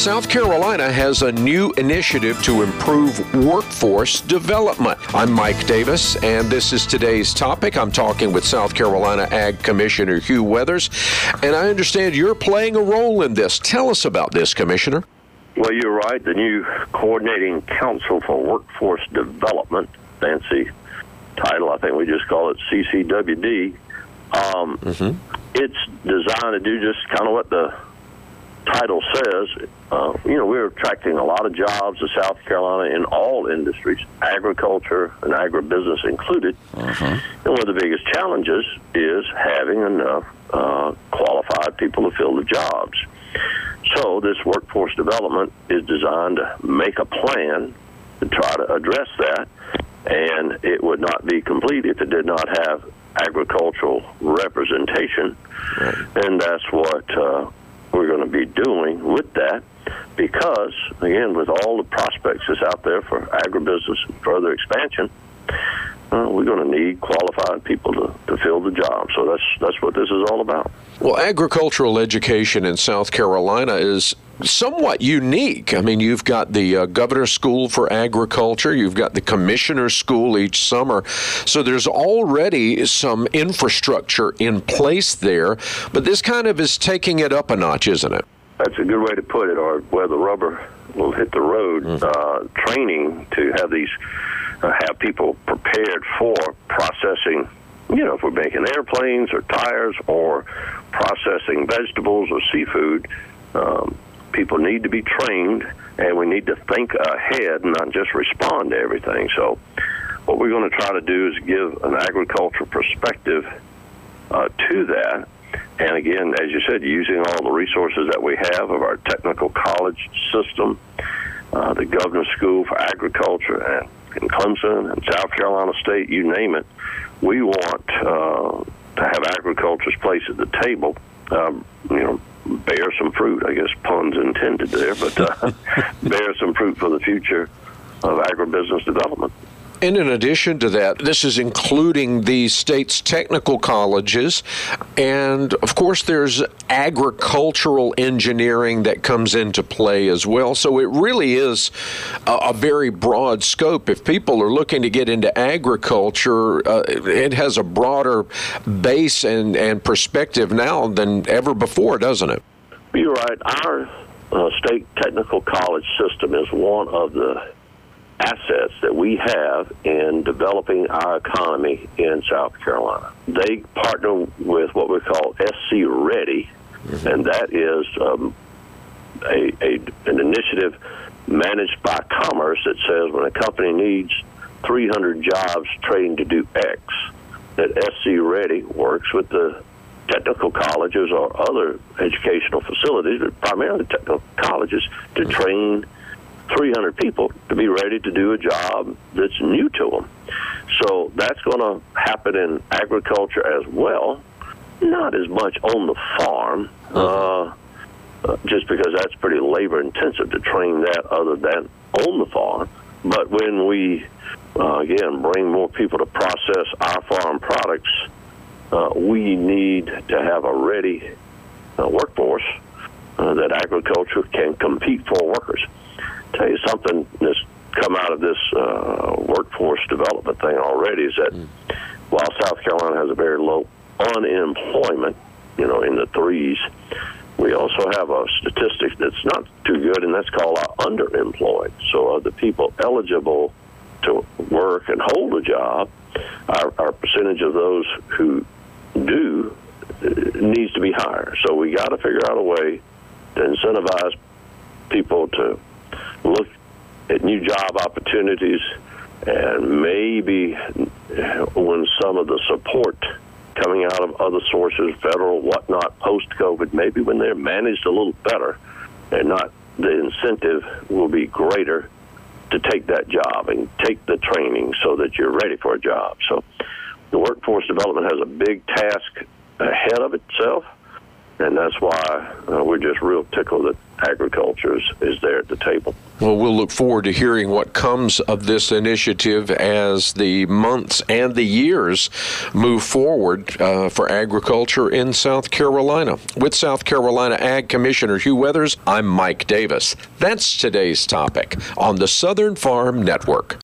South Carolina has a new initiative to improve workforce development. I'm Mike Davis, and this is today's topic. I'm talking with South Carolina Ag Commissioner Hugh Weathers, and I understand you're playing a role in this. Tell us about this, Commissioner. Well, you're right. The new Coordinating Council for Workforce Development, fancy title, I think we just call it CCWD. It's designed to do just kind of what the title says. We're attracting a lot of jobs to South Carolina in all industries, agriculture and agribusiness included. And one of the biggest challenges is having enough qualified people to fill the jobs. So this workforce development is designed to make a plan to try to address that, and it would not be complete if it did not have agricultural representation. And that's what we're going to be doing with that, because, again, with all the prospects that's out there for agribusiness and further expansion, we're going to need qualified people to fill the job. So that's what this is all about. Well, agricultural education in South Carolina is somewhat unique. I mean, you've got the Governor's School for Agriculture, you've got the Commissioner's School each summer, so there's already some infrastructure in place there, but this kind of is taking it up a notch, isn't it? That's a good way to put it, or where the rubber will hit the road. Training to have these, have people prepared for processing, if we're making airplanes or tires or processing vegetables or seafood, people need to be trained, and we need to think ahead and not just respond to everything. So what we're going to try to do is give an agricultural perspective to that. And again, as you said, using all the resources that we have of our technical college system, the Governor's School for Agriculture, and in Clemson and South Carolina State, you name it, we want to have agriculture's place at the table, bear some fruit, I guess puns intended there, but bear some fruit for the future of agribusiness development. And in addition to that, this is including the state's technical colleges, and of course there's agricultural engineering that comes into play as well. So it really is a very broad scope. If people are looking to get into agriculture, it has a broader base and perspective now than ever before, doesn't it? You're right. Our state technical college system is one of the assets that we have in developing our economy in South Carolina. They partner with what we call SC Ready, and that is an initiative managed by Commerce that says when a company needs 300 jobs trained to do X, that SC Ready works with the technical colleges or other educational facilities, but primarily technical colleges, to train 300 people to be ready to do a job that's new to them. So that's going to happen in agriculture as well, not as much on the farm, just because that's pretty labor intensive to train that other than on the farm. But when we, again, bring more people to process our farm products, we need to have a ready workforce that agriculture can compete for workers. Tell you something that's come out of this workforce development thing already is that while South Carolina has a very low unemployment, in the threes, we also have a statistic that's not too good, and that's called underemployed. So the people eligible to work and hold a job, our percentage of those who do needs to be higher. So we got to figure out a way to incentivize people to look at new job opportunities, and maybe when some of the support coming out of other sources, federal, whatnot, post-COVID, maybe when they're managed a little better, and not the incentive will be greater to take that job and take the training so that you're ready for a job. So the workforce development has a big task ahead of itself, And that's why we're just real tickled that agriculture is there at the table. Well, we'll look forward to hearing what comes of this initiative as the months and the years move forward for agriculture in South Carolina. With South Carolina Ag Commissioner Hugh Weathers, I'm Mike Davis. That's today's topic on the Southern Farm Network.